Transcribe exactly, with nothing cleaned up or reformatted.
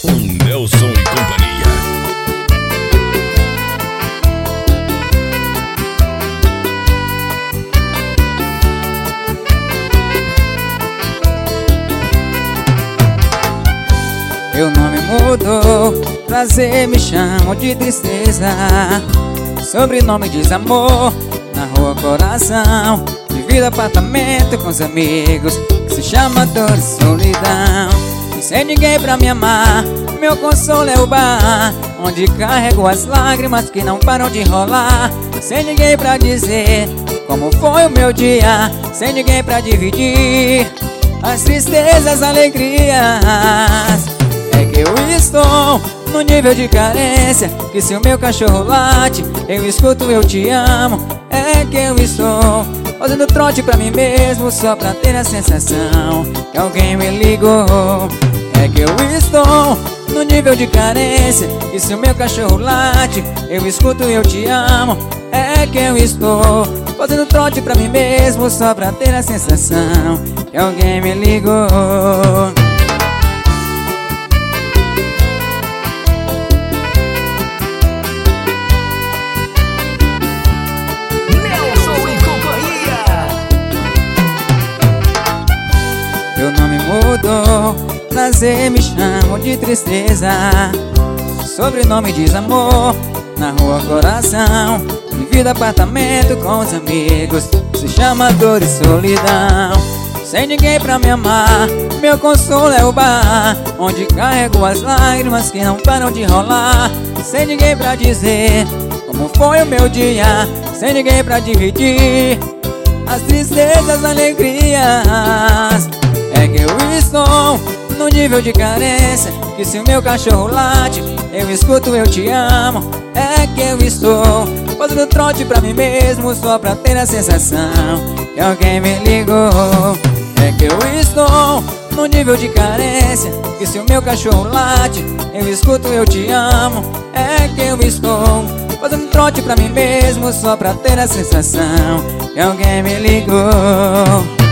Um Nelson e companhia. Meu nome mudou, prazer me chamam de tristeza. Sobrenome diz amor, na rua coração. Divido apartamento com os amigos, que se chama dor e solidão. E sem ninguém pra me amar, meu consolo é o bar, onde carrego as lágrimas que não param de rolar. Sem ninguém pra dizer como foi o meu dia, sem ninguém pra dividir as tristezas, as alegrias. É que eu estou no nível de carência, que se o meu cachorro late, eu escuto eu te amo. É que eu estou fazendo trote pra mim mesmo, só pra ter a sensação que alguém me ligou. É que eu estou no nível de carência, que se o meu cachorro late, eu escuto eu te amo. É que eu estou fazendo trote pra mim mesmo, só pra ter a sensação que alguém me ligou. Meu nome mudou, prazer me chamam de tristeza. Sobrenome diz amor, na rua coração. Divido apartamento com os amigos, se chama dor e solidão. Sem ninguém pra me amar, meu consolo é o bar, onde carrego as lágrimas que não param de rolar. Sem ninguém pra dizer como foi o meu dia, sem ninguém pra dividir as tristezas, as alegrias. É que eu estou no nível de carência, que se o meu cachorro late, eu escuto eu te amo. É que eu estou fazendo trote pra mim mesmo, só pra ter a sensação que alguém me ligou. É que eu estou no nível de carência, que se o meu cachorro late, eu escuto eu te amo. É que eu estou fazendo trote pra mim mesmo, só pra ter a sensação que alguém me ligou.